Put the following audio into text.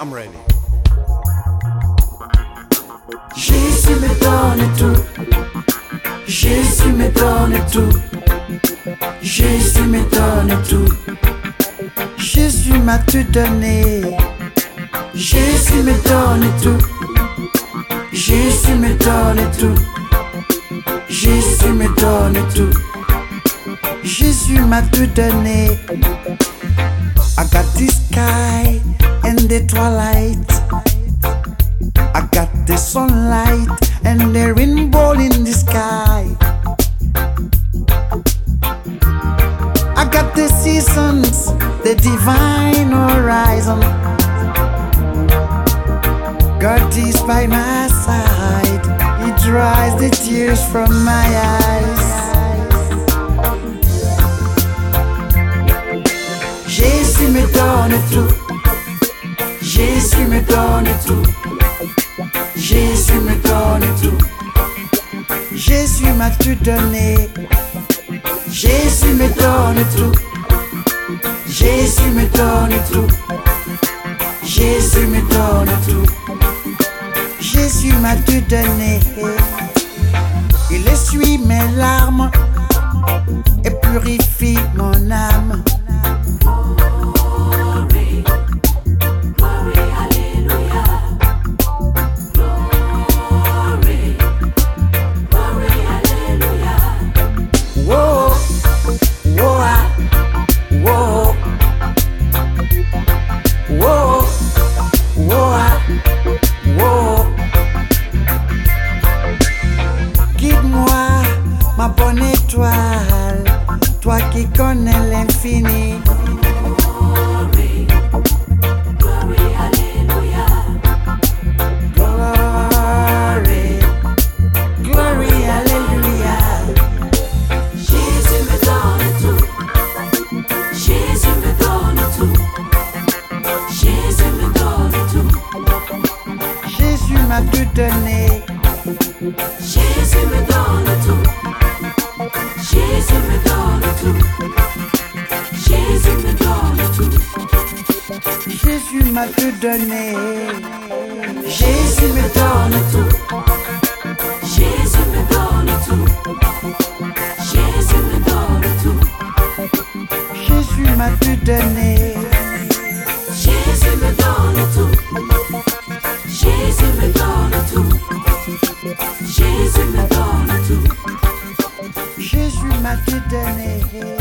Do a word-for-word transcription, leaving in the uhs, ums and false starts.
I'm ready. Jésus me donne tout. Jésus me donne tout. Jésus me donne tout. Jésus m'a tout donné. Jésus me donne tout. Jésus me donne tout. Jésus me donne tout. Jésus m'a tout donné. I got the sky and the twilight. I got the sunlight and the rainbow in the sky. I got the seasons, the divine horizon. God is by my side. He dries the tears from my eyes. Jésus me donne tout. Jésus me donne tout. Jésus me donne tout. Jésus m'a tout donné. Jésus me donne tout. Jésus me donne tout. Jésus me donne tout. Jésus m'a tout donné. Il essuie mes larmes et purifie mon âme. Ma bonne étoile, toi qui connais l'infini. Glory, glory, hallelujah. Glory, glory, hallelujah. Jésus me donne tout. Jésus me donne tout. Jésus me donne tout. Jésus m'a tout donné. Jésus me donne tout. Jésus me donne tout. Jésus me donne tout. Jésus m'a tout donné. Jésus me donne tout. Jésus me donne tout. Jésus me donne tout. Jésus m'a tout donné. Jésus me donne tout. Jésus me donne tout. Jésus me donne tout. Jésus m'a tout donné.